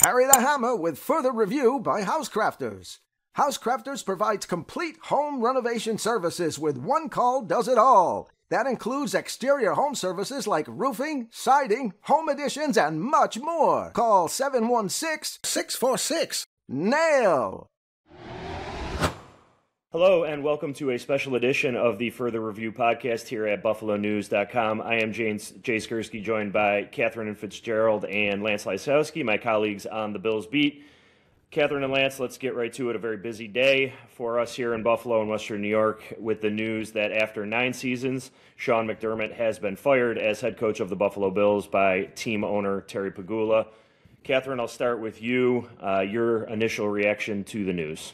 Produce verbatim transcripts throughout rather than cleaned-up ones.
Harry the Hammer with further review by Housecrafters. Housecrafters provides complete home renovation services with one call does it all. That includes exterior home services like roofing, siding, home additions, and much more. Call seven one six, six four six, nail. Hello and welcome to a special edition of the Further Review podcast here at Buffalo News dot com. I am James, Jay Skursky, joined by Catherine and Fitzgerald and Lance Lysowski, my colleagues on the Bills beat. Catherine and Lance, let's get right to it. A very busy day for us here in Buffalo and Western New York with the news that after nine seasons, Sean McDermott has been fired as head coach of the Buffalo Bills by team owner Terry Pegula. Catherine, I'll start with you. Uh, your initial reaction to the news.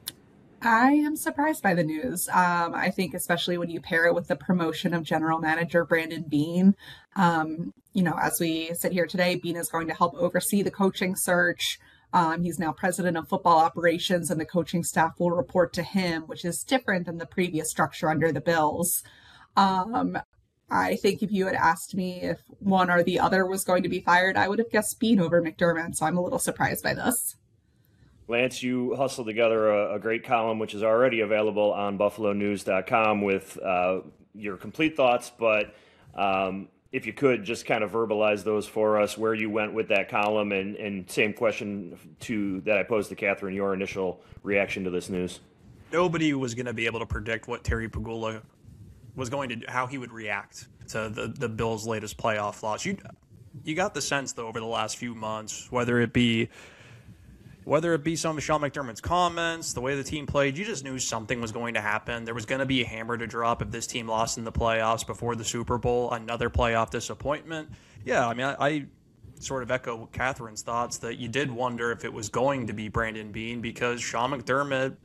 I am surprised by the news. Um, I think especially when you pair it with the promotion of general manager Brandon Beane. Um, you know, as we sit here today, Beane is going to help oversee the coaching search. Um, he's now president of football operations, and the coaching staff will report to him, which is different than the previous structure under the Bills. Um, I think if you had asked me if one or the other was going to be fired, I would have guessed Beane over McDermott, so I'm a little surprised by this. Lance, you hustled together a, a great column, which is already available on Buffalo News dot com with uh, your complete thoughts. But um, if you could just kind of verbalize those for us, where you went with that column, and, and same question to that I posed to Catherine, your initial reaction to this news. Nobody was going to be able to predict what Terry Pegula was going to do, how he would react to the, the Bills' latest playoff loss. You, you got the sense, though, over the last few months, whether it be Whether it be some of Sean McDermott's comments, the way the team played, you just knew something was going to happen. There was going to be a hammer to drop if this team lost in the playoffs before the Super Bowl, another playoff disappointment. Yeah, I mean, I, I sort of echo Catherine's thoughts that you did wonder if it was going to be Brandon Beane, because Sean McDermott,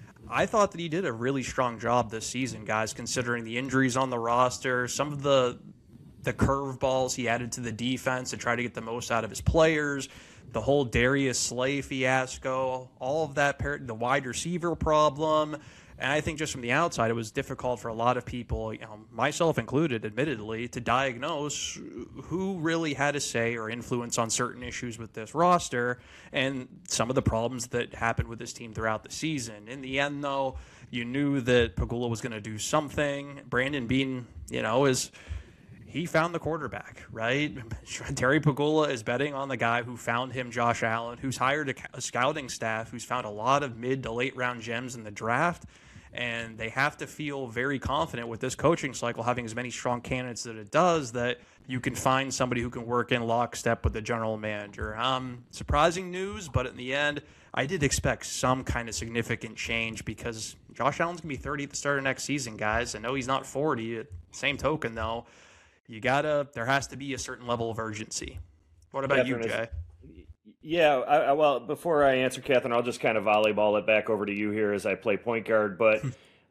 I thought that he did a really strong job this season, guys, considering the injuries on the roster, some of the the curveballs he added to the defense to try to get the most out of his players, the whole Darius Slay fiasco, all of that, the wide receiver problem. And I think just from the outside, it was difficult for a lot of people, you know, myself included, admittedly, to diagnose who really had a say or influence on certain issues with this roster and some of the problems that happened with this team throughout the season. In the end, though, you knew that Pegula was going to do something. Brandon Beane, you know, is... he found the quarterback, right? Terry Pegula is betting on the guy who found him, Josh Allen, who's hired a, a scouting staff, who's found a lot of mid to late round gems in the draft. And they have to feel very confident with this coaching cycle, having as many strong candidates that it does, that you can find somebody who can work in lockstep with the general manager. Um, surprising news, but in the end, I did expect some kind of significant change, because Josh Allen's going to be thirty at the start of next season, guys. I know he's not forty. Same token, though. You gotta, there has to be a certain level of urgency. What about Catherine, you, Jay? Is, yeah, I, I, well, before I answer, Catherine, I'll just kind of volleyball it back over to you here as I play point guard. But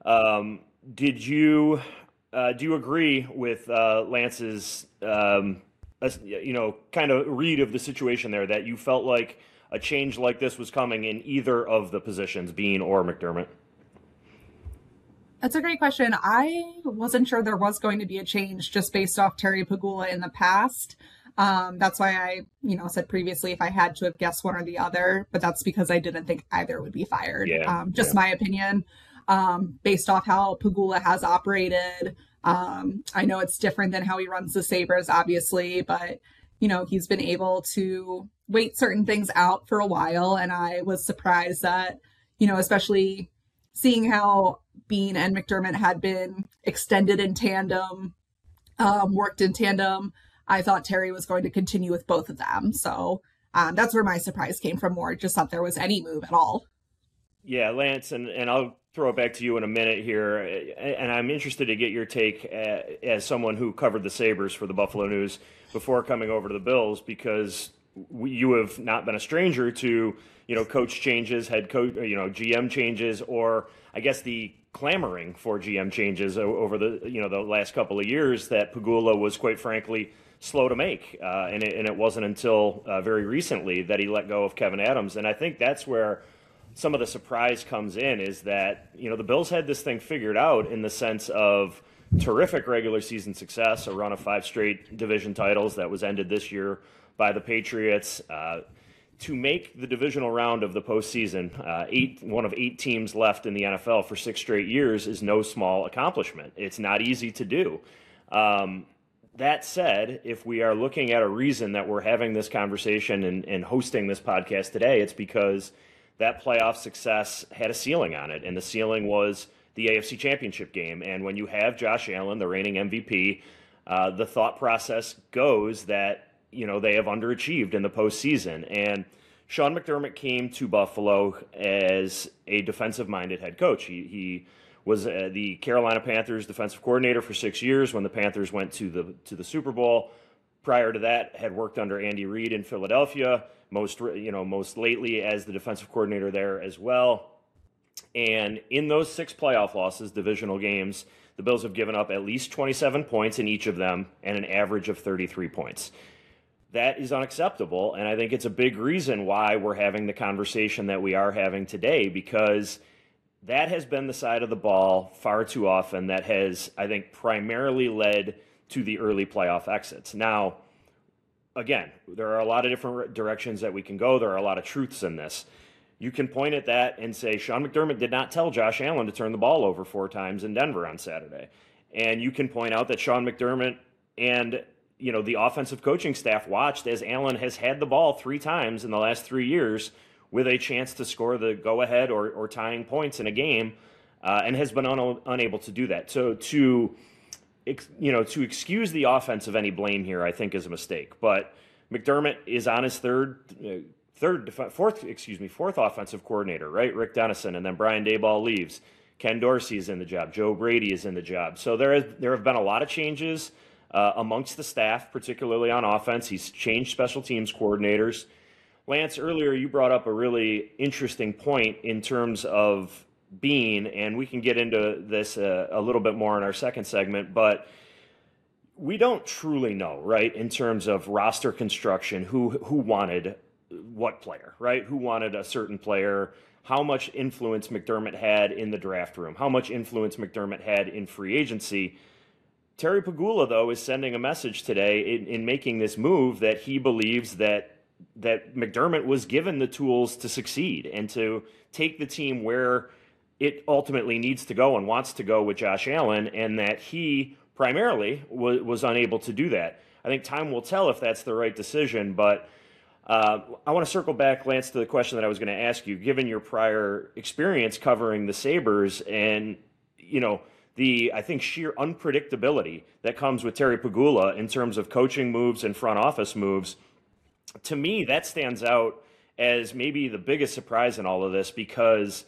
um, did you, uh, do you agree with uh, Lance's, um, you know, kind of read of the situation there, that you felt like a change like this was coming in either of the positions, Beane or McDermott? That's a great question. I wasn't sure there was going to be a change just based off Terry Pegula in the past. Um, that's why I, you know, said previously if I had to have guessed one or the other, but that's because I didn't think either would be fired. Yeah, um, just yeah. my opinion, um, based off how Pegula has operated. Um, I know it's different than how he runs the Sabres, obviously, but, you know, he's been able to wait certain things out for a while. And I was surprised that, you know, especially seeing how Beane and McDermott had been extended in tandem, um, worked in tandem, I thought Terry was going to continue with both of them. So um, that's where my surprise came from more. Just thought there was any move at all. Yeah, Lance, and, and I'll throw it back to you in a minute here. And I'm interested to get your take as someone who covered the Sabres for the Buffalo News before coming over to the Bills, because we, you have not been a stranger to, you know, coach changes, head coach, you know, G M changes, or I guess the clamoring for G M changes over the, you know, the last couple of years that Pegula was, quite frankly, slow to make. Uh, and, it, and it wasn't until uh, very recently that he let go of Kevin Adams. And I think that's where some of the surprise comes in, is that, you know, the Bills had this thing figured out in the sense of terrific regular season success, a run of five straight division titles that was ended this year by the Patriots. Uh, to make the divisional round of the postseason, uh, eight, one of eight teams left in the N F L for six straight years is no small accomplishment. It's not easy to do. Um, that said, if we are looking at a reason that we're having this conversation and, and hosting this podcast today, it's because that playoff success had a ceiling on it, and the ceiling was the A F C Championship game. And when you have Josh Allen, the reigning M V P, uh, the thought process goes that, you know, they have underachieved in the postseason. And Sean McDermott came to Buffalo as a defensive-minded head coach. He, he was uh, the Carolina Panthers defensive coordinator for six years when the Panthers went to the to the Super Bowl. Prior to that, had worked under Andy Reid in Philadelphia, most you know most lately as the defensive coordinator there as well. And in those six playoff losses, divisional games, the Bills have given up at least twenty-seven points in each of them and an average of thirty-three points. That is unacceptable, and I think it's a big reason why we're having the conversation that we are having today, because that has been the side of the ball far too often that has, I think, primarily led to the early playoff exits. Now, again, there are a lot of different directions that we can go. There are a lot of truths in this. You can point at that and say Sean McDermott did not tell Josh Allen to turn the ball over four times in Denver on Saturday. And you can point out that Sean McDermott and you know, the offensive coaching staff watched as Allen has had the ball three times in the last three years with a chance to score the go-ahead or, or tying points in a game, uh, and has been un- unable to do that. So to, you know, to excuse the offense of any blame here, I think is a mistake. But McDermott is on his third, uh, third, fourth, excuse me, fourth offensive coordinator, right? Rick Dennison, and then Brian Daboll leaves. Ken Dorsey is in the job. Joe Brady is in the job. So there is, there have been a lot of changes Uh, amongst the staff, particularly on offense. He's changed special teams coordinators. Lance, earlier you brought up a really interesting point in terms of Beane, and we can get into this uh, a little bit more in our second segment, but we don't truly know, right, in terms of roster construction, who who wanted what player, right? Who wanted a certain player, how much influence McDermott had in the draft room, how much influence McDermott had in free agency. Terry Pegula, though, is sending a message today in, in making this move that he believes that that McDermott was given the tools to succeed and to take the team where it ultimately needs to go and wants to go with Josh Allen, and that he primarily was, was unable to do that. I think time will tell if that's the right decision, but uh, I want to circle back, Lance, to the question that I was going to ask you. Given your prior experience covering the Sabres and, you know, the, I think, sheer unpredictability that comes with Terry Pegula in terms of coaching moves and front office moves, to me, that stands out as maybe the biggest surprise in all of this, because,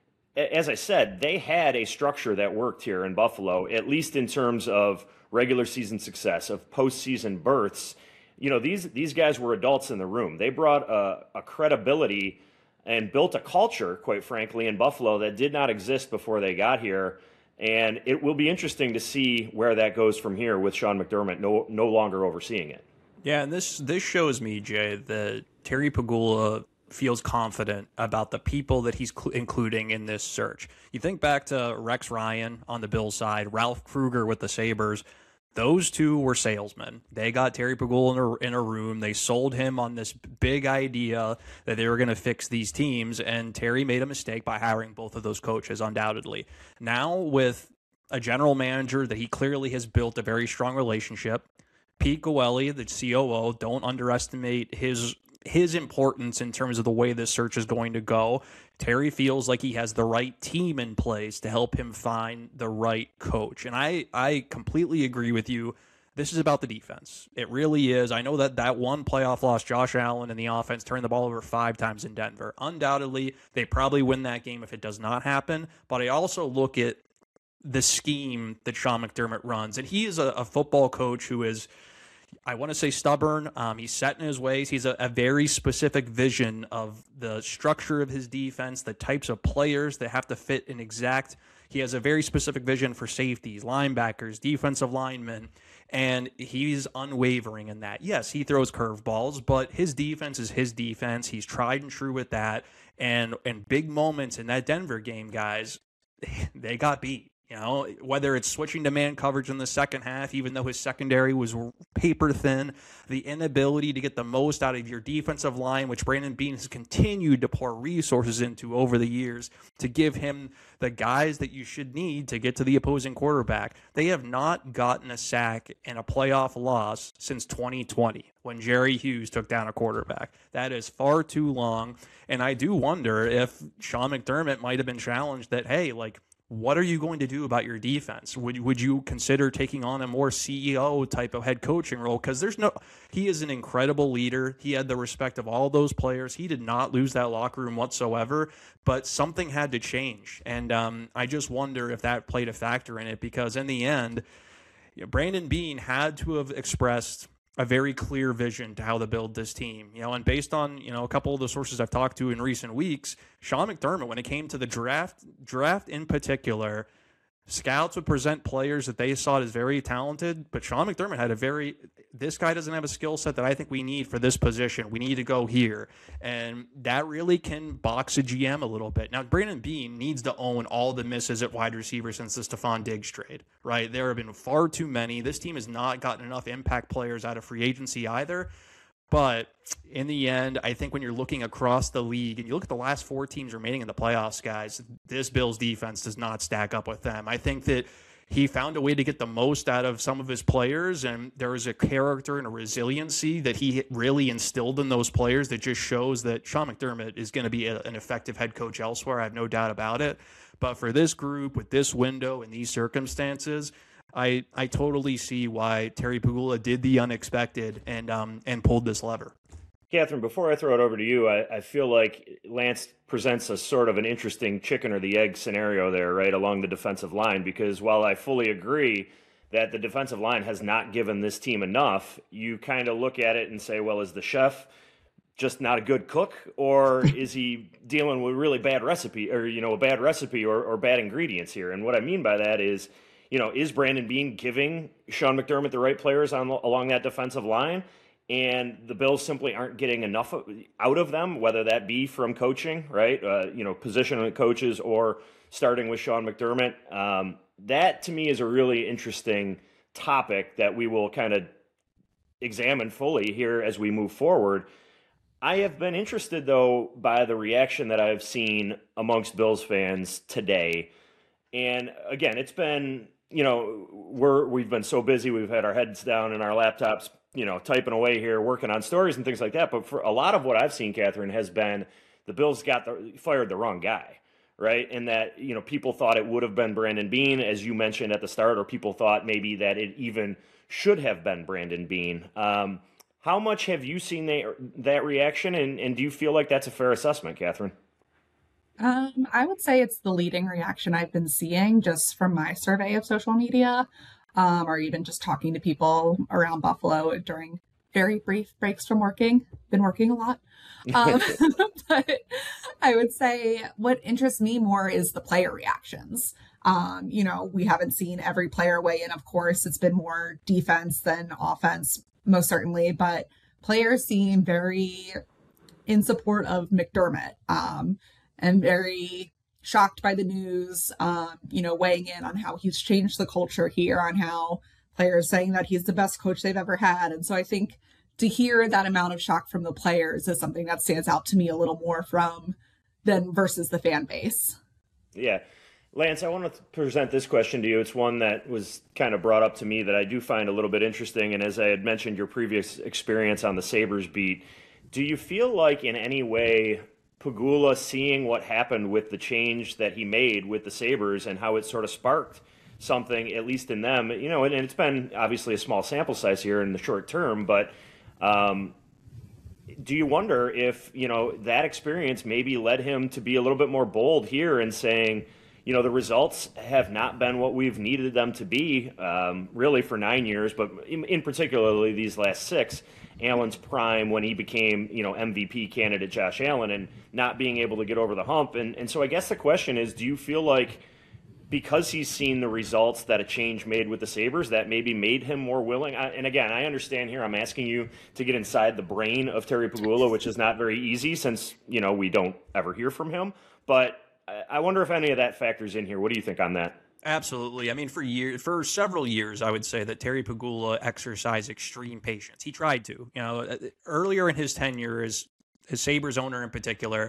as I said, they had a structure that worked here in Buffalo, at least in terms of regular season success, of postseason berths. You know, these these guys were adults in the room. They brought a, a credibility and built a culture, quite frankly, in Buffalo that did not exist before they got here. And it will be interesting to see where that goes from here with Sean McDermott no no longer overseeing it. Yeah, and this this shows me, Jay, that Terry Pegula feels confident about the people that he's cl- including in this search. You think back to Rex Ryan on the Bills side, Ralph Kruger with the Sabres. Those two were salesmen. They got Terry Pegula in a, in a room. They sold him on this big idea that they were going to fix these teams, and Terry made a mistake by hiring both of those coaches, undoubtedly. Now, with a general manager that he clearly has built a very strong relationship, Pete Goelli, the C O O, don't underestimate his his importance in terms of the way this search is going to go. Terry feels like he has the right team in place to help him find the right coach. And I, I completely agree with you. This is about the defense. It really is. I know that that one playoff loss, Josh Allen and the offense turned the ball over five times in Denver. Undoubtedly, they probably win that game if it does not happen. But I also look at the scheme that Sean McDermott runs. And he is a, a football coach who is, I want to say, stubborn. Um, he's set in his ways. He's a, a very specific vision of the structure of his defense, the types of players that have to fit in exact. He has a very specific vision for safeties, linebackers, defensive linemen, and he's unwavering in that. Yes, he throws curveballs, but his defense is his defense. He's tried and true with that. And and big moments in that Denver game, guys, they got beat. You know, whether it's switching to man coverage in the second half, even though his secondary was paper thin, the inability to get the most out of your defensive line, which Brandon Beane has continued to pour resources into over the years to give him the guys that you should need to get to the opposing quarterback. They have not gotten a sack in a playoff loss since twenty twenty when Jerry Hughes took down a quarterback. That is far too long. And I do wonder if Sean McDermott might have been challenged that, hey, like, what are you going to do about your defense? Would would you consider taking on a more C E O type of head coaching role? Because there's no, he is an incredible leader. He had the respect of all those players. He did not lose that locker room whatsoever, but something had to change. And um, I just wonder if that played a factor in it, because in the end, you know, Brandon Beane had to have expressed a very clear vision to how to build this team, you know, and based on, you know, a couple of the sources I've talked to in recent weeks, Sean McDermott, when it came to the draft, draft in particular, scouts would present players that they saw as very talented, but Sean McDermott had a very, this guy doesn't have a skill set that I think we need for this position. We need to go here. And that really can box a G M a little bit. Now, Brandon Beane needs to own all the misses at wide receiver since the Stephon Diggs trade, right? There have been far too many. This team has not gotten enough impact players out of free agency either. But in the end, I think when you're looking across the league and you look at the last four teams remaining in the playoffs, guys, this Bills defense does not stack up with them. I think that he found a way to get the most out of some of his players, and there is a character and a resiliency that he really instilled in those players that just shows that Sean McDermott is going to be a, an effective head coach elsewhere. I have no doubt about it. But for this group, with this window and these circumstances, I, I totally see why Terry Pegula did the unexpected and um and pulled this lever. Catherine, before I throw it over to you, I, I feel like Lance presents a sort of an interesting chicken or the egg scenario there, right, along the defensive line, because while I fully agree that the defensive line has not given this team enough, you kind of look at it and say, well, is the chef just not a good cook, or is he dealing with really bad recipe or, you know, a bad recipe or, or bad ingredients here? And what I mean by that is, you know, is Brandon Beane giving Sean McDermott the right players on along that defensive line? And the Bills simply aren't getting enough out of them, whether that be from coaching, right? Uh, you know, position coaches or starting with Sean McDermott. Um, that, to me, is a really interesting topic that we will kind of examine fully here as we move forward. I have been interested, though, by the reaction that I've seen amongst Bills fans today. And again, it's been, you know, we're, we've been so busy. We've had our heads down in our laptops, you know, typing away here, working on stories and things like that. But for a lot of what I've seen, Catherine, has been the Bills got the, fired the wrong guy, right? And that, you know, people thought it would have been Brandon Beane, as you mentioned at the start, or people thought maybe that it even should have been Brandon Beane. Um, how much have you seen that, that reaction, and, and do you feel like that's a fair assessment, Catherine? Um, I would say it's the leading reaction I've been seeing just from my survey of social media. Um, or even just talking to people around Buffalo during very brief breaks from working. Been working a lot. Um, but I would say what interests me more is the player reactions. Um, you know, we haven't seen every player weigh in, of course. It's been more defense than offense, most certainly. But players seem very in support of McDermott um, and very shocked by the news, um, you know, weighing in on how he's changed the culture here, on how players saying that he's the best coach they've ever had. And so I think to hear that amount of shock from the players is something that stands out to me a little more from than versus the fan base. Yeah. Lance, I want to present this question to you. It's one that was kind of brought up to me that I do find a little bit interesting. And as I had mentioned, your previous experience on the Sabres beat, do you feel like in any way Pegula, seeing what happened with the change that he made with the Sabres and how it sort of sparked something, at least in them, you know, and, and it's been obviously a small sample size here in the short term, but um, do you wonder if, you know, that experience maybe led him to be a little bit more bold here and saying, you know, the results have not been what we've needed them to be, um, really for nine years, but in, in particularly these last six, Allen's prime when he became, you know, M V P candidate Josh Allen, and not being able to get over the hump. And, and so I guess the question is, do you feel like because he's seen the results that a change made with the Sabres, that maybe made him more willing? I, and again, I understand here, I'm asking you to get inside the brain of Terry Pegula, which is not very easy since, you know, we don't ever hear from him. But I wonder if any of that factors in here. What do you think on that? Absolutely. I mean, for years, for several years, I would say that Terry Pegula exercised extreme patience. He tried to, you know, earlier in his tenure as, as Sabres owner in particular,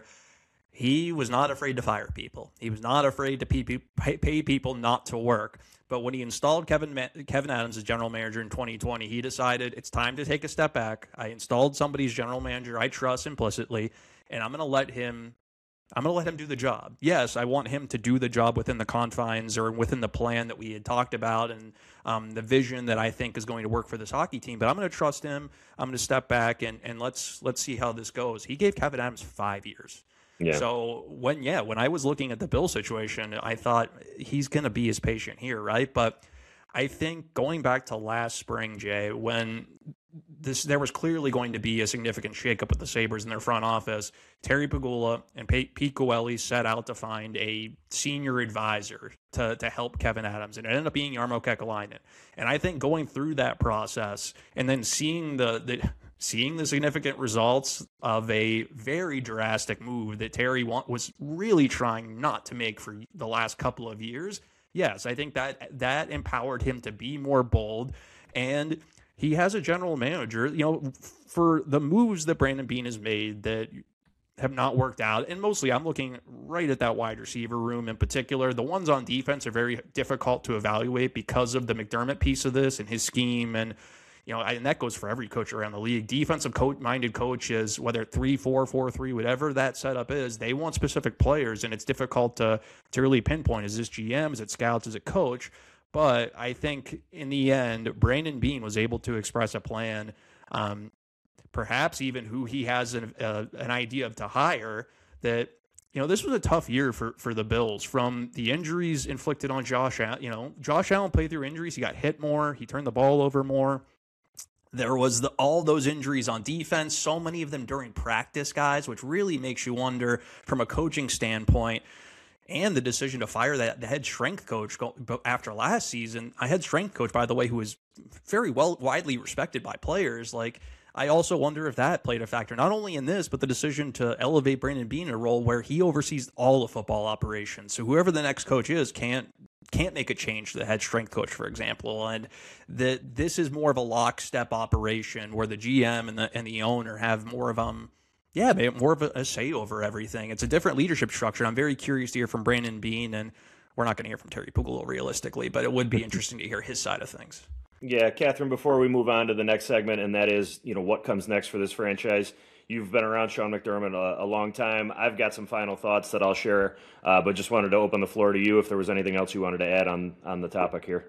he was not afraid to fire people. He was not afraid to pay, pay people not to work. But when he installed Kevin Kevin Adams as general manager in twenty twenty, he decided it's time to take a step back. I installed somebody's general manager I trust implicitly, and I'm going to let him I'm going to let him do the job. Yes, I want him to do the job within the confines or within the plan that we had talked about and um, the vision that I think is going to work for this hockey team. But I'm going to trust him. I'm going to step back and, and let's let's see how this goes. He gave Kevin Adams five years. Yeah. So when, yeah, when I was looking at the Bill situation, I thought he's going to be as patient here, right? But I think going back to last spring, Jay, when this there was clearly going to be a significant shakeup with the Sabres in their front office, Terry Pegula and Pete Coelli set out to find a senior advisor to, to help Kevin Adams, and it ended up being Jarmo Kekalainen. And I think going through that process and then seeing the the seeing the significant results of a very drastic move that Terry want, was really trying not to make for the last couple of years, yes, I think that that empowered him to be more bold. And he has a general manager, you know, for the moves that Brandon Beane has made that have not worked out. And mostly I'm looking right at that wide receiver room in particular. The ones on defense are very difficult to evaluate because of the McDermott piece of this and his scheme. And, you know, and that goes for every coach around the league. Defensive coach minded coaches, whether three, four, four, three, whatever that setup is, they want specific players. And it's difficult to, to really pinpoint, is this G M, is it scouts, is it coach? But I think in the end, Brandon Beane was able to express a plan, um, perhaps even who he has an, uh, an idea of to hire, that, you know, this was a tough year for, for the Bills. From the injuries inflicted on Josh Allen, you know, Josh Allen played through injuries. He got hit more. He turned the ball over more. There was the, all those injuries on defense, so many of them during practice, guys, which really makes you wonder from a coaching standpoint. And the decision to fire that the head strength coach after last season, a head strength coach, by the way, who was very well widely respected by players. Like, I also wonder if that played a factor, not only in this, but the decision to elevate Brandon Beane in a role where he oversees all the football operations. So whoever the next coach is can't can't make a change to the head strength coach, for example. And that this is more of a lockstep operation where the G M and the and the owner have more of um. Yeah, more of a, a say over everything. It's a different leadership structure. I'm very curious to hear from Brandon Beane, and we're not going to hear from Terry Pegula realistically, but it would be interesting to hear his side of things. Yeah, Catherine, before we move on to the next segment, and that is, you know, what comes next for this franchise. You've been around Sean McDermott a, a long time. I've got some final thoughts that I'll share, uh, but just wanted to open the floor to you if there was anything else you wanted to add on, on the topic here.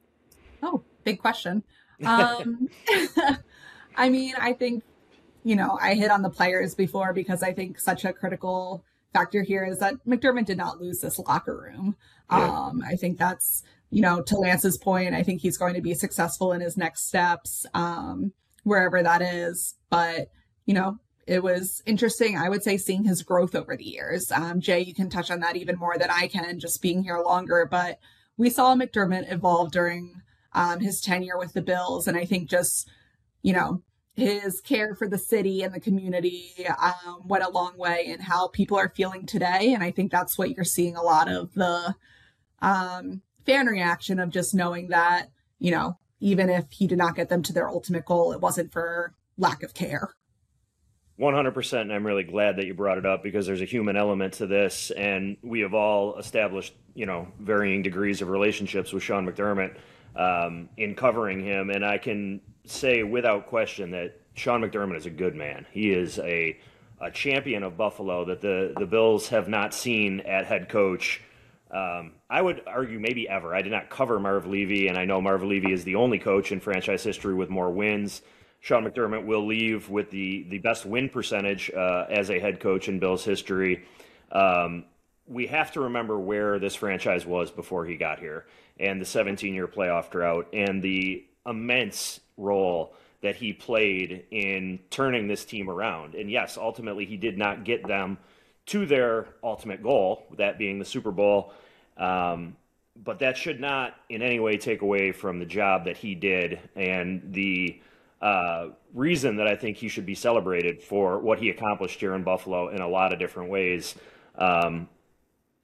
Oh, big question. Um, I mean, I think, you know, I hit on the players before because I think such a critical factor here is that McDermott did not lose this locker room. Yeah. Um, I think that's, you know, to Lance's point, I think he's going to be successful in his next steps, um, wherever that is. But, you know, it was interesting, I would say, seeing his growth over the years. Um, Jay, you can touch on that even more than I can, just being here longer. But we saw McDermott evolve during um, his tenure with the Bills. And I think just, you know, his care for the city and the community um, went a long way in how people are feeling today. And I think that's what you're seeing a lot of the um, fan reaction of just knowing that, you know, even if he did not get them to their ultimate goal, it wasn't for lack of care. one hundred percent. And I'm really glad that you brought it up because there's a human element to this. And we have all established, you know, varying degrees of relationships with Sean McDermott um, in covering him. And I can say without question that Sean McDermott is a good man. He is a, a champion of Buffalo that the, the Bills have not seen at head coach. Um, I would argue maybe ever. I did not cover Marv Levy, and I know Marv Levy is the only coach in franchise history with more wins. Sean McDermott will leave with the, the best win percentage uh, as a head coach in Bills history. Um, we have to remember where this franchise was before he got here and the seventeen-year playoff drought and the immense role that he played in turning this team around. And yes, ultimately he did not get them to their ultimate goal, that being the Super Bowl. Um, but that should not in any way take away from the job that he did and the uh, reason that I think he should be celebrated for what he accomplished here in Buffalo in a lot of different ways. Um,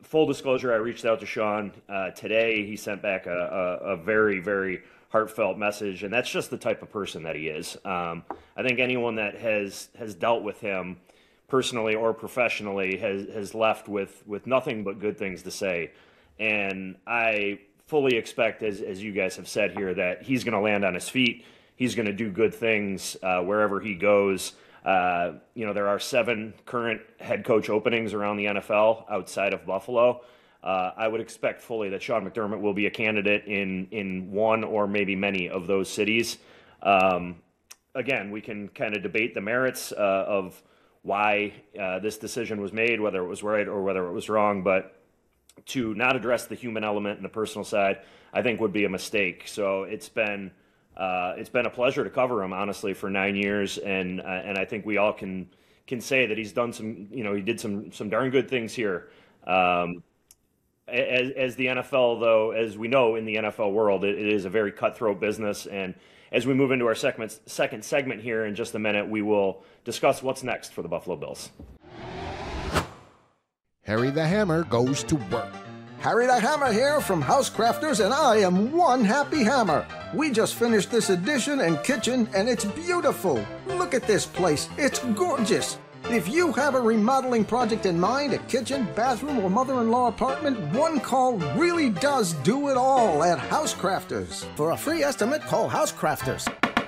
full disclosure, I reached out to Sean uh, today. He sent back a, a, a very, very heartfelt message, and that's just the type of person that he is. Um, I think anyone that has has dealt with him personally or professionally has has left with with nothing but good things to say. And I fully expect, as as you guys have said here, that he's going to land on his feet. He's going to do good things uh, wherever he goes. Uh, you know, there are seven current head coach openings around the N F L outside of Buffalo. Uh, I would expect fully that Sean McDermott will be a candidate in in one or maybe many of those cities. Um, again, we can kind of debate the merits uh, of why uh, this decision was made, whether it was right or whether it was wrong, but to not address the human element and the personal side, I think would be a mistake. So it's been uh, it's been a pleasure to cover him, honestly, for nine years, and uh, and I think we all can can say that he's done some, you know, he did some some darn good things here. Um, As, as the N F L, though, as we know in the N F L world, it, it is a very cutthroat business. And as we move into our segment, second segment here in just a minute, we will discuss what's next for the Buffalo Bills. Harry the Hammer goes to work. Harry the Hammer here from House Crafters, and I am one happy hammer. We just finished this addition and kitchen, and it's beautiful. Look at this place. It's gorgeous. If you have a remodeling project in mind, a kitchen, bathroom, or mother-in-law apartment, one call really does do it all at House Crafters. For a free estimate, call House Crafters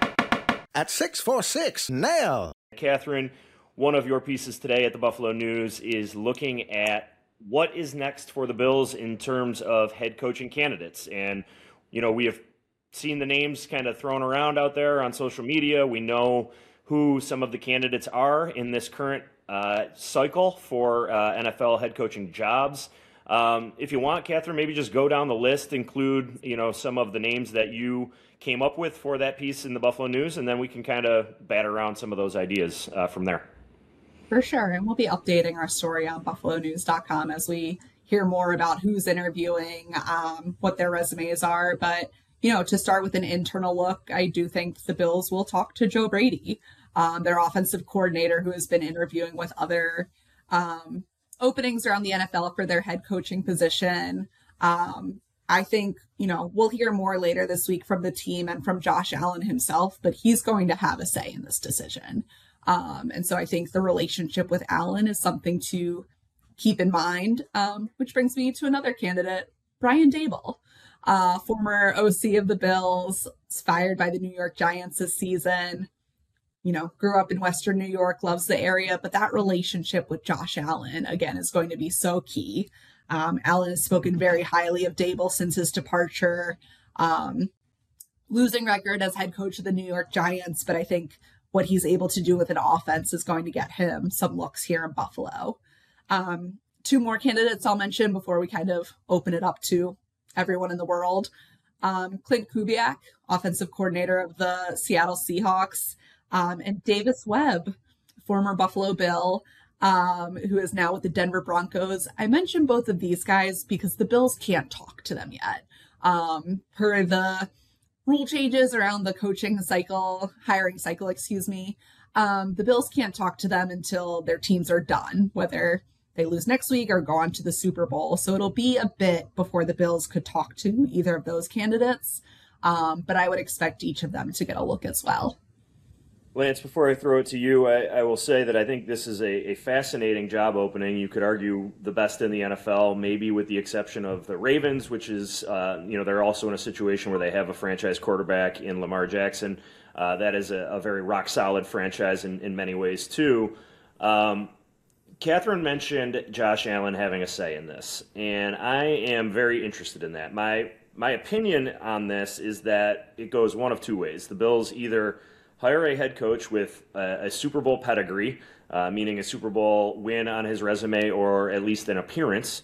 at six four six, N A I L. Catherine, one of your pieces today at the Buffalo News is looking at what is next for the Bills in terms of head coaching candidates. And, you know, we have seen the names kind of thrown around out there on social media. We know who some of the candidates are in this current uh, cycle for uh, N F L head coaching jobs. Um, if you want, Catherine, maybe just go down the list, include, you know, some of the names that you came up with for that piece in the Buffalo News, and then we can kind of bat around some of those ideas uh, from there. For sure, and we'll be updating our story on buffalo news dot com as we hear more about who's interviewing, um, what their resumes are, but you know, to start with an internal look, I do think the Bills will talk to Joe Brady, um, their offensive coordinator, who has been interviewing with other um, openings around the N F L for their head coaching position. Um, I think, you know, we'll hear more later this week from the team and from Josh Allen himself, but he's going to have a say in this decision. Um, and so I think the relationship with Allen is something to keep in mind, um, which brings me to another candidate, Brian Daboll. Uh, former O C of the Bills, fired by the New York Giants this season, you know, grew up in Western New York, loves the area, but that relationship with Josh Allen, again, is going to be so key. Um, Allen has spoken very highly of Daboll since his departure, um, losing record as head coach of the New York Giants, but I think what he's able to do with an offense is going to get him some looks here in Buffalo. Um, two more candidates I'll mention before we kind of open it up to everyone in the world. Um, Clint Kubiak, offensive coordinator of the Seattle Seahawks, um, and Davis Webb, former Buffalo Bill, um, who is now with the Denver Broncos. I mention both of these guys because the Bills can't talk to them yet. Um, per the rule changes around the coaching cycle, hiring cycle, excuse me, um, the Bills can't talk to them until their teams are done, whether they lose next week or go on to the Super Bowl. So it'll be a bit before the Bills could talk to either of those candidates. Um, but I would expect each of them to get a look as well. Lance, before I throw it to you, I, I will say that I think this is a, a fascinating job opening. You could argue the best in the N F L, maybe with the exception of the Ravens, which is, uh, you know, they're also in a situation where they have a franchise quarterback in Lamar Jackson. Uh, that is a, a very rock-solid franchise in, in many ways, too. Um, Catherine mentioned Josh Allen having a say in this, and I am very interested in that. My my opinion on this is that it goes one of two ways. The Bills either hire a head coach with a, a Super Bowl pedigree, uh, meaning a Super Bowl win on his resume or at least an appearance,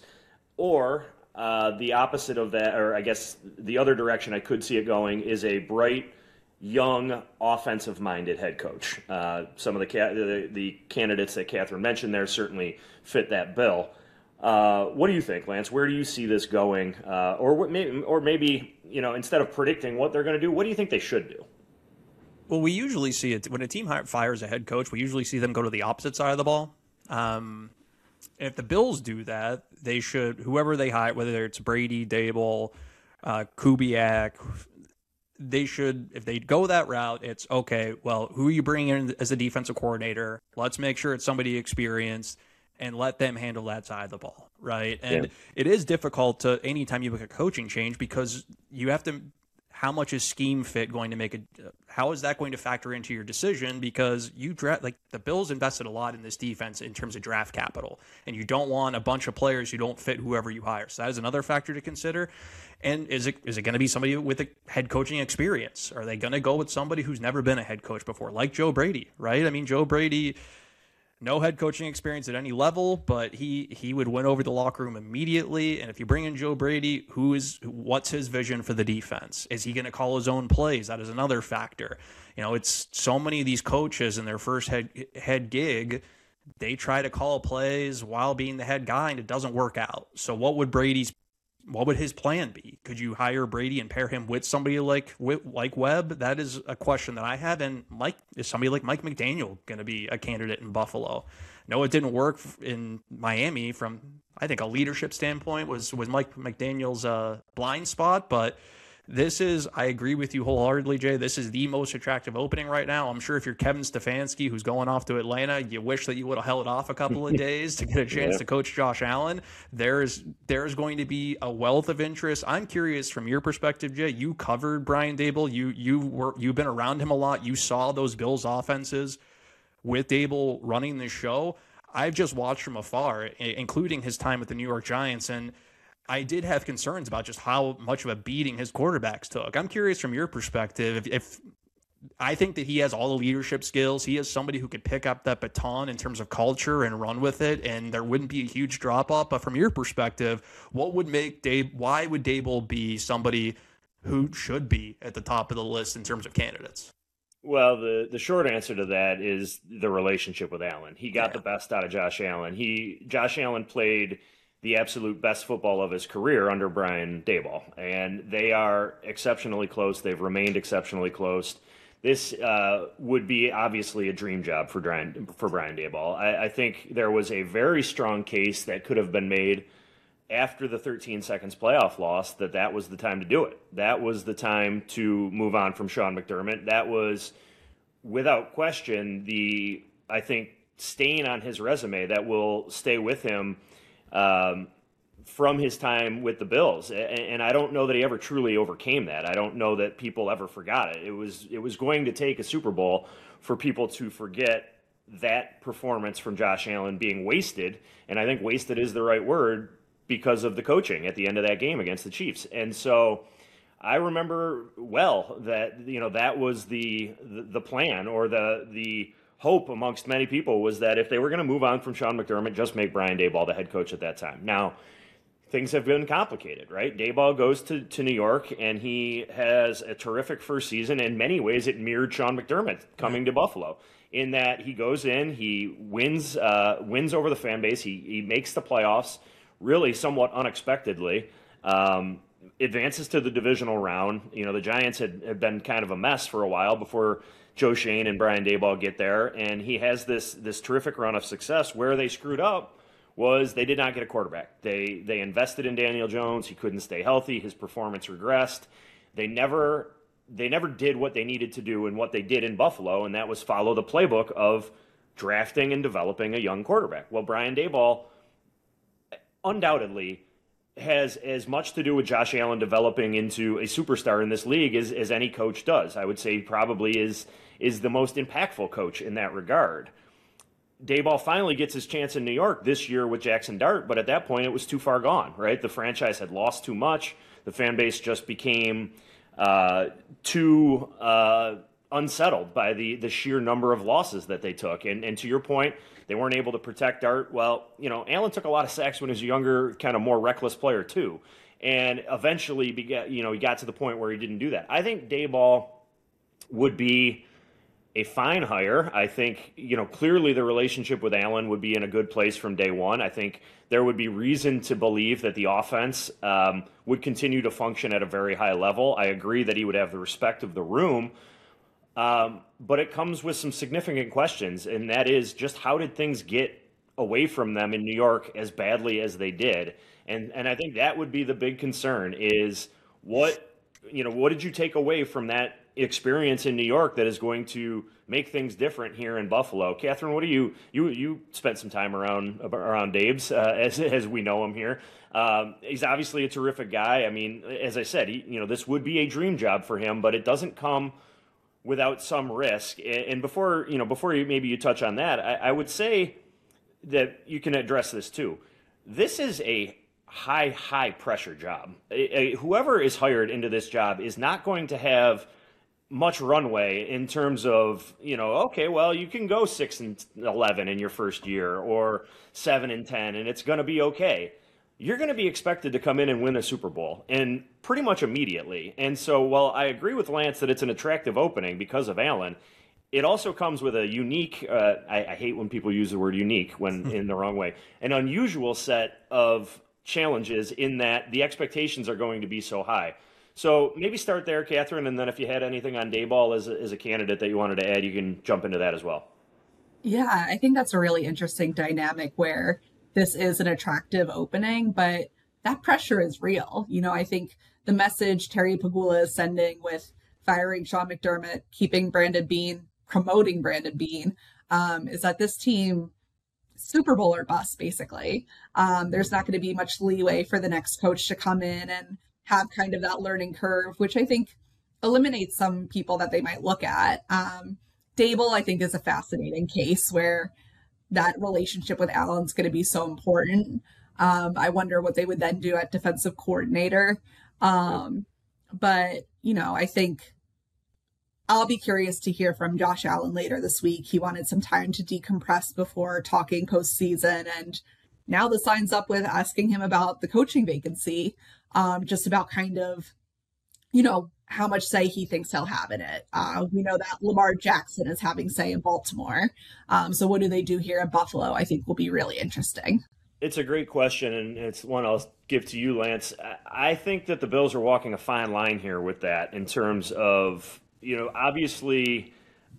or uh, the opposite of that, or I guess the other direction I could see it going, is a bright, young, offensive-minded head coach. Uh, some of the, ca- the the candidates that Catherine mentioned there certainly fit that bill. Uh, what do you think, Lance? Where do you see this going? Uh, or what? Maybe, or maybe, you know, instead of predicting what they're going to do, what do you think they should do? Well, we usually see it when a team fires a head coach. We usually see them go to the opposite side of the ball. Um, if the Bills do that, they should, whoever they hire, whether it's Brady, Daboll, uh, Kubiak, they should, if they go that route, it's okay, well, who are you bringing in as a defensive coordinator? Let's make sure it's somebody experienced and let them handle that side of the ball, right? And yeah. It is difficult to, anytime you make a coaching change, because you have to, how much is scheme fit going to make a, how is that going to factor into your decision? Because you draft, like the Bills invested a lot in this defense in terms of draft capital, and you don't want a bunch of players who don't fit whoever you hire. So that is another factor to consider. And is it is it going to be somebody with a head coaching experience? Are they going to go with somebody who's never been a head coach before, like Joe Brady, right? I mean, Joe Brady, no head coaching experience at any level, but he he would win over the locker room immediately. And if you bring in Joe Brady, who is what's his vision for the defense? Is he going to call his own plays? That is another factor. You know, it's so many of these coaches in their first head head gig, they try to call plays while being the head guy, and it doesn't work out. So what would Brady's What would his plan be? Could you hire Brady and pair him with somebody like like Webb? That is a question that I have. And Mike, is somebody like Mike McDaniel going to be a candidate in Buffalo? No, it didn't work in Miami from, I think, a leadership standpoint was, was Mike McDaniel's uh, blind spot. But this is, I agree with you wholeheartedly, Jay. This is the most attractive opening right now. I'm sure if you're Kevin Stefanski, who's going off to Atlanta, you wish that you would have held off a couple of days to get a chance yeah. to coach Josh Allen. There's there's going to be a wealth of interest. I'm curious from your perspective, Jay. You covered Brian Daboll. You you were you've been around him a lot. You saw those Bills offenses with Daboll running the show. I've just watched from afar, including his time with the New York Giants, and I did have concerns about just how much of a beating his quarterbacks took. I'm curious from your perspective, if, if I think that he has all the leadership skills, he is somebody who could pick up that baton in terms of culture and run with it, and there wouldn't be a huge drop off. But from your perspective, what would make Dave, why would Daboll be somebody who should be at the top of the list in terms of candidates? Well, the, the short answer to that is the relationship with Allen. He got yeah. the best out of Josh Allen. He Josh Allen played the absolute best football of his career under Brian Daboll, and they are exceptionally close. They've remained exceptionally close. This uh, would be obviously a dream job for Brian, for Brian Daboll. I, I think there was a very strong case that could have been made after the thirteen seconds playoff loss that that was the time to do it. That was the time to move on from Sean McDermott. That was, without question, the, I think, stain on his resume that will stay with him Um, from his time with the Bills. And, and I don't know that he ever truly overcame that. I don't know that people ever forgot it. It was it was going to take a Super Bowl for people to forget that performance from Josh Allen being wasted. And I think wasted is the right word because of the coaching at the end of that game against the Chiefs. And so I remember well that, you know, that was the the, the plan or the the hope amongst many people was that if they were going to move on from Sean McDermott, just make Brian Daboll the head coach at that time. Now, things have been complicated, right? Daboll goes to, to New York, and he has a terrific first season. In many ways, it mirrored Sean McDermott coming to Buffalo in that he goes in, he wins uh, wins over the fan base, he, he makes the playoffs really somewhat unexpectedly, um, advances to the divisional round. You know, the Giants had, had been kind of a mess for a while before Joe Schoen and Brian Daboll get there, and he has this this terrific run of success. Where they screwed up was they did not get a quarterback. They they invested in Daniel Jones. He couldn't stay healthy. His performance regressed. They never they never did what they needed to do and what they did in Buffalo, and that was follow the playbook of drafting and developing a young quarterback. Well, Brian Daboll undoubtedly has as much to do with Josh Allen developing into a superstar in this league as, as any coach does. I would say he probably is is the most impactful coach in that regard. Daboll finally gets his chance in New York this year with Jackson Dart, but at that point it was too far gone, right? The franchise had lost too much. The fan base just became uh, too uh, unsettled by the, the sheer number of losses that they took. And, and to your point, they weren't able to protect Dart. Well, you know, Allen took a lot of sacks when he was a younger, kind of more reckless player too. And eventually, begat, you know, he got to the point where he didn't do that. I think Daboll would be a fine hire. I think, you know, clearly the relationship with Allen would be in a good place from day one. I think there would be reason to believe that the offense um, would continue to function at a very high level. I agree that he would have the respect of the room. Um, but it comes with some significant questions, and that is just how did things get away from them in New York as badly as they did. And and I think that would be the big concern is what, you know, what did you take away from that experience in New York that is going to make things different here in Buffalo? Catherine, what do you, you, you spent some time around, around Dave's, uh, as, as we know him here. Um, he's obviously a terrific guy. I mean, as I said, he, you know, this would be a dream job for him, but it doesn't come without some risk. And before, you know, before you, maybe you touch on that, I, I would say that you can address this too. This is a high, high pressure job. A, a, whoever is hired into this job is not going to have much runway in terms of, you know, okay, well, you can go six and eleven in your first year or seven and ten, and it's going to be okay. You're going to be expected to come in and win a Super Bowl, and pretty much immediately. And so, while I agree with Lance that it's an attractive opening because of Allen, it also comes with a unique, uh, I, I hate when people use the word unique when in the wrong way, an unusual set of challenges in that the expectations are going to be so high. So maybe start there, Catherine, and then if you had anything on Daboll as a, as a candidate that you wanted to add, you can jump into that as well. Yeah, I think that's a really interesting dynamic where this is an attractive opening, but that pressure is real. You know, I think the message Terry Pegula is sending with firing Sean McDermott, keeping Brandon Beane, promoting Brandon Beane, um, is that this team, Super Bowl or bust, basically. Um, there's not going to be much leeway for the next coach to come in and have kind of that learning curve, which I think eliminates some people that they might look at. Um, Daboll, I think, is a fascinating case where that relationship with Allen's going to be so important. Um, I wonder what they would then do at defensive coordinator. Um, but, you know, I think I'll be curious to hear from Josh Allen later this week. He wanted some time to decompress before talking postseason. And now the sign's up with asking him about the coaching vacancy, um, just about kind of, you know, how much say he thinks he'll have in it. Uh, we know that Lamar Jackson is having say in Baltimore. Um, so what do they do here in Buffalo? I think will be really interesting. It's a great question, and it's one I'll give to you, Lance. I think that the Bills are walking a fine line here with that in terms of, you know, obviously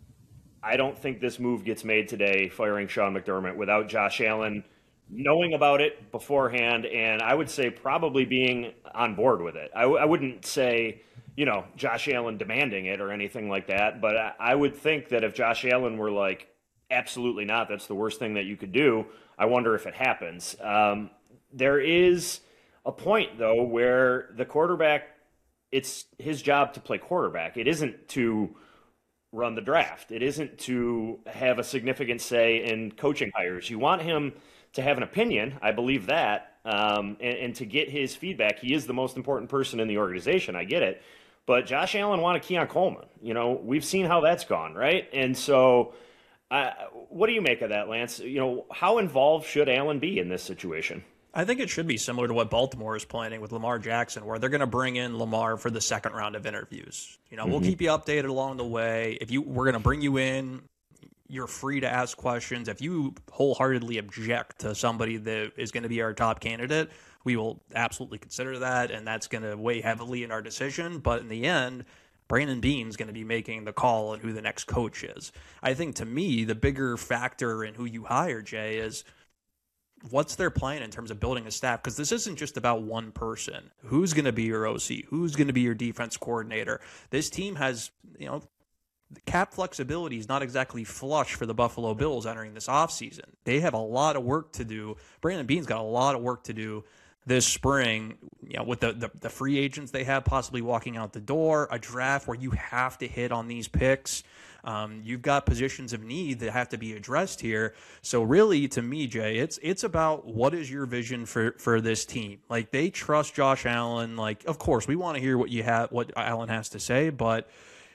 I don't think this move gets made today, firing Sean McDermott, without Josh Allen knowing about it beforehand, and I would say probably being on board with it. I, w- I wouldn't say, you know, Josh Allen demanding it or anything like that, but I, I would think that if Josh Allen were like, absolutely not, that's the worst thing that you could do, I wonder if it happens. Um, there is a point, though, where the quarterback, it's his job to play quarterback. It isn't to run the draft. It isn't to have a significant say in coaching hires. You want him to have an opinion, I believe that, um, and, and to get his feedback. He is the most important person in the organization, I get it. But Josh Allen wanted Keon Coleman. You know, we've seen how that's gone, right? And so uh, what do you make of that, Lance? You know, how involved should Allen be in this situation? I think it should be similar to what Baltimore is planning with Lamar Jackson, where they're going to bring in Lamar for the second round of interviews. You know, mm-hmm. we'll keep you updated along the way. If you, we're going to bring you in, you're free to ask questions. If you wholeheartedly object to somebody that is going to be our top candidate, we will absolutely consider that, and that's going to weigh heavily in our decision. But in the end, Brandon Beane's going to be making the call on who the next coach is. I think, to me, the bigger factor in who you hire, Jay, is what's their plan in terms of building a staff? Because this isn't just about one person. Who's going to be your O C? Who's going to be your defense coordinator? This team has, you know, cap flexibility is not exactly flush for the Buffalo Bills entering this offseason. They have a lot of work to do. Brandon Beane's got a lot of work to do this spring, you know, with the, the, the free agents they have possibly walking out the door, a draft where you have to hit on these picks. Um, you've got positions of need that have to be addressed here. So really, to me, Jay, it's it's about what is your vision for, for this team. Like, they trust Josh Allen. Like, of course, we want to hear what you have, what Allen has to say, but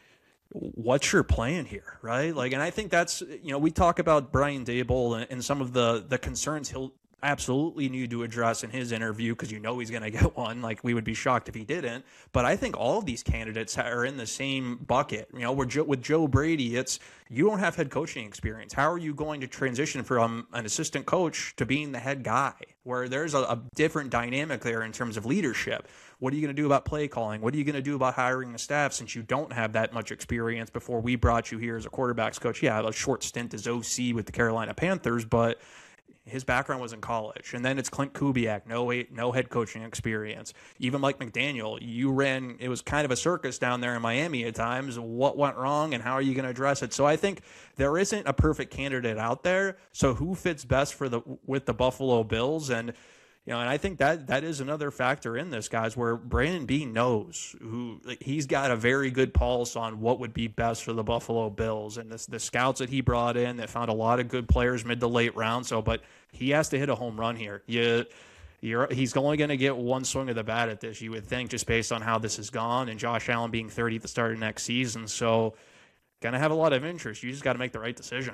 what's your plan here, right? Like, and I think that's, you know, we talk about Brian Daboll and, and some of the the concerns he'll absolutely need to address in his interview, because you know he's going to get one. Like, we would be shocked if he didn't. But I think all of these candidates are in the same bucket. You know, with Joe, with Joe Brady, it's you don't have head coaching experience. How are you going to transition from an assistant coach to being the head guy, where there's a, a different dynamic there in terms of leadership? What are you going to do about play calling? What are you going to do about hiring a staff, since you don't have that much experience before we brought you here as a quarterbacks coach? Yeah, a short stint as O C with the Carolina Panthers, but his background was in college. And then it's Clint Kubiak, no no head coaching experience. Even Mike McDaniel, you ran, it was kind of a circus down there in Miami at times. What went wrong and how are you going to address it? So I think there isn't a perfect candidate out there. So who fits best for the with the Buffalo Bills? And you know, and I think that that is another factor in this, guys, where Brandon Beane knows who like, he's got a very good pulse on what would be best for the Buffalo Bills. And this, the scouts that he brought in that found a lot of good players mid to late round. So, but he has to hit a home run here. You, you're, he's only going to get one swing of the bat at this, you would think, just based on how this has gone. And Josh Allen being thirty at the start of next season. So, going to have a lot of interest. You just got to make the right decision.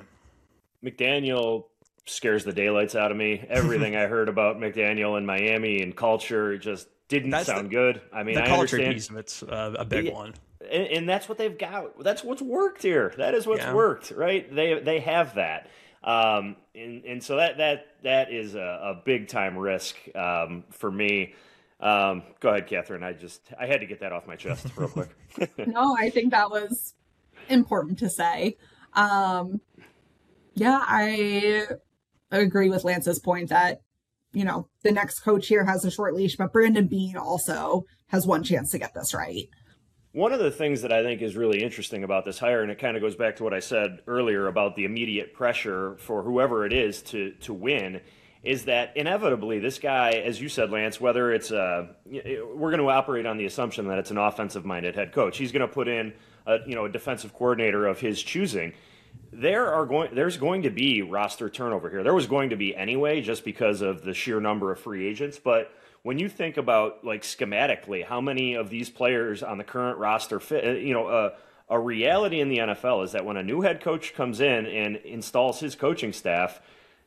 McDaniel scares the daylights out of me. Everything I heard about McDaniel in Miami and culture just didn't that's sound the, good. I mean, the I culture understand. piece of it's uh, a big yeah, one, and, and that's what they've got. That's what's worked here. That is what's yeah. worked, right? They they have that, um, and and so that that that is a, a big time risk um, for me. Um, go ahead, Catherine. I just I had to get that off my chest real quick. No, I think that was important to say. Um, yeah, I. I agree with Lance's point that, you know, the next coach here has a short leash, but Brandon Beane also has one chance to get this right. One of the things that I think is really interesting about this hire, and it kind of goes back to what I said earlier about the immediate pressure for whoever it is to to win, is that inevitably this guy, as you said, Lance, whether it's a, we're going to operate on the assumption that it's an offensive-minded head coach. He's going to put in a, you know, a defensive coordinator of his choosing. There are going. There's going to be roster turnover here. There was going to be anyway, just because of the sheer number of free agents. But when you think about, like, schematically, how many of these players on the current roster fit, you know, uh, a reality in the N F L is that when a new head coach comes in and installs his coaching staff,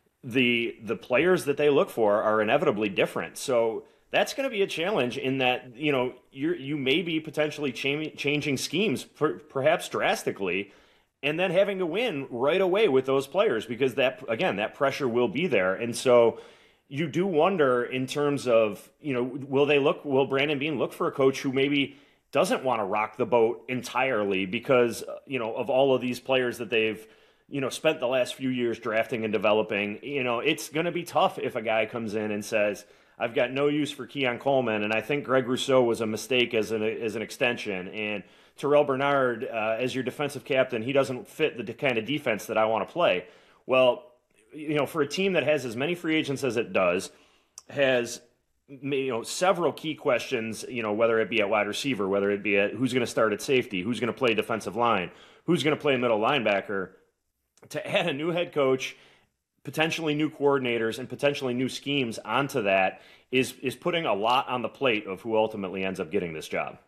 the the players that they look for are inevitably different. So that's going to be a challenge in that, you know, you you may be potentially cha- changing schemes, per, perhaps drastically, and then having to win right away with those players because that, again, that pressure will be there. And so you do wonder in terms of, you know, will they look, will Brandon Beane look for a coach who maybe doesn't want to rock the boat entirely because, you know, of all of these players that they've, you know, spent the last few years drafting and developing. You know, it's going to be tough if a guy comes in and says, I've got no use for Keon Coleman, and I think Greg Rousseau was a mistake as an, as an extension, and Terrell Bernard, uh, as your defensive captain, he doesn't fit the kind of defense that I want to play. Well, you know, for a team that has as many free agents as it does, has, you know, several key questions, you know, whether it be at wide receiver, whether it be at who's going to start at safety, who's going to play defensive line, who's going to play middle linebacker, to add a new head coach, potentially new coordinators, and potentially new schemes onto that is is putting a lot on the plate of who ultimately ends up getting this job.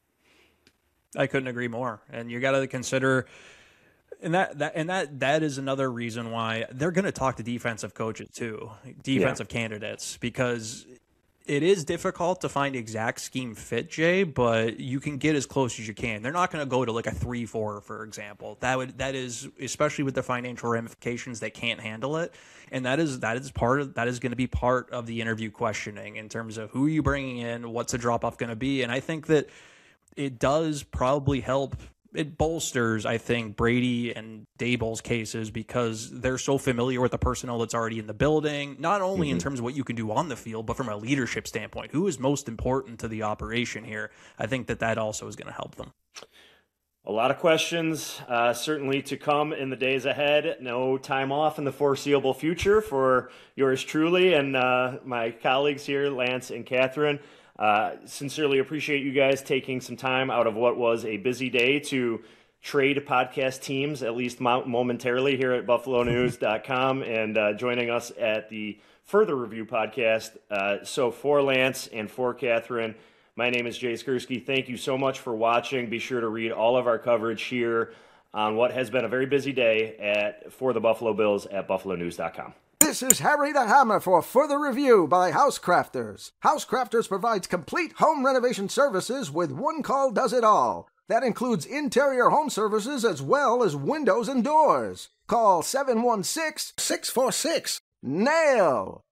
I couldn't agree more. And you got to consider, and that, that and that that is another reason why they're going to talk to defensive coaches too, defensive yeah. candidates, because it is difficult to find exact scheme fit, Jay, but you can get as close as you can. They're not going to go to like a three four, for example. That would that is, especially with the financial ramifications, they can't handle it. And that is that is part of that is going to be part of the interview questioning in terms of who are you bringing in, what's the drop off going to be. And I think that it does probably help. It bolsters, I think, Brady and Daboll's cases because they're so familiar with the personnel that's already in the building, not only mm-hmm. in terms of what you can do on the field, but from a leadership standpoint. Who is most important to the operation here? I think that that also is going to help them. A lot of questions, uh, certainly to come in the days ahead. No time off in the foreseeable future for yours truly and uh, my colleagues here, Lance and Catherine. Uh, sincerely appreciate you guys taking some time out of what was a busy day to trade podcast teams, at least momentarily, here at buffalo news dot com and uh, joining us at the Further Review podcast. Uh, so for Lance and for Catherine, my name is Jay Skursky. Thank you so much for watching. Be sure to read all of our coverage here on what has been a very busy day at for the Buffalo Bills at buffalo news dot com. This is Harry the Hammer for Further Review by Housecrafters. Housecrafters provides complete home renovation services with one call does it all. That includes interior home services as well as windows and doors. Call seven one six, six four six, N A I L.